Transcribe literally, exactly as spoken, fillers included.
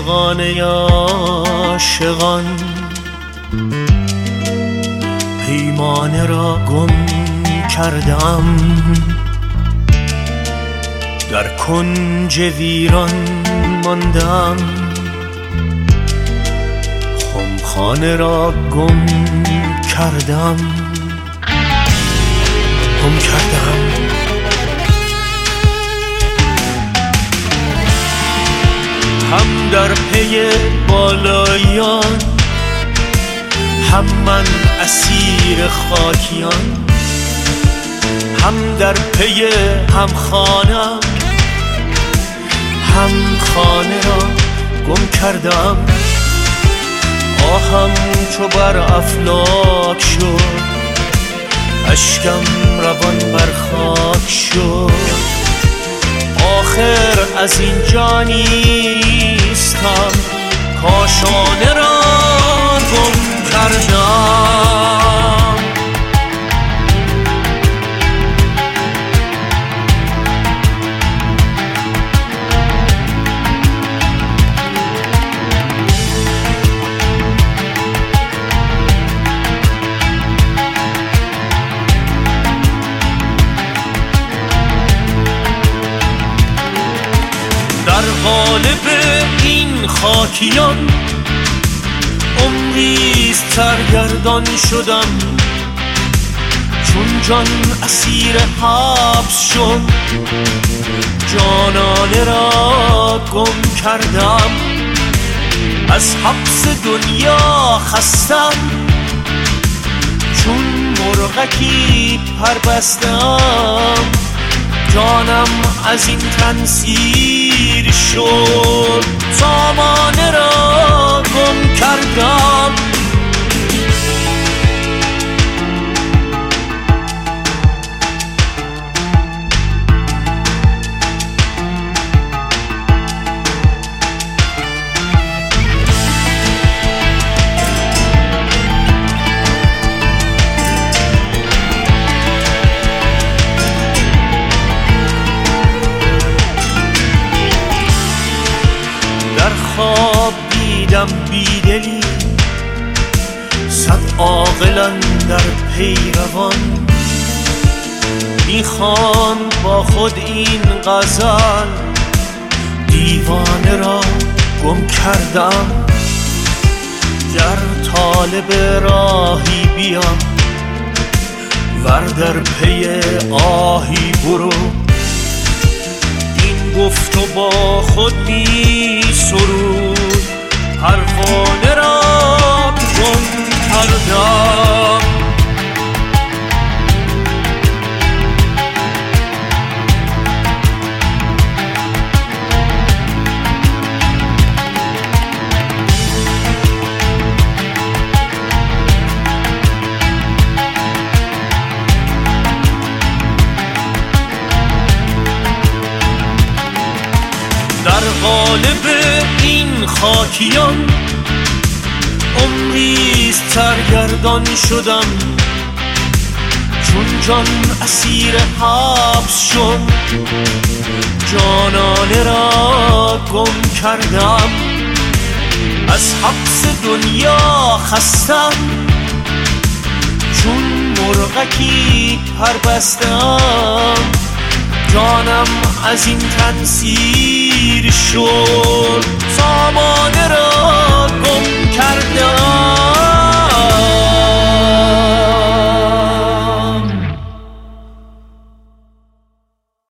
پیمانه عاشقان، پیمانه را گم کردم، در کنج ویران ماندم، خمخانه را گم کردم گم کردم. هم در پی بالایان، هم من اسیر خاکیان، هم در پی هم خانم، هم خانه را گم کردم. آهم چو بر افلاک شد، اشکم روان بر خاک شد. آخر از این جا نیستم، کاشانه را گم کردم. در قالب این خاکیان عمریست سرگردان شدم، چون جان اسیر حبس شد، جانانه را گم کردم. از حبس دنیا خستم، چون مرغکی پر بستم. جانم از این تن سیر شد، سامانه را گم کردم. خواب دیدم بیدلی، صد عاقلان در پیروان، میخواند با خود این غزل، دیوانه را گم کردم. گر طالب راهی بیا، ور در پی آهی برو. گفت و با خود می سرود، پروانه را گم کردم. در قالب این خاکیان عمریست سرگردان شدم، چون جان اسیر حبس شد، جانانه را گم کردم. از حبس دنیا خستم، چون مرغکی پر بستم. جانم از این تن سیر شد، سامانه را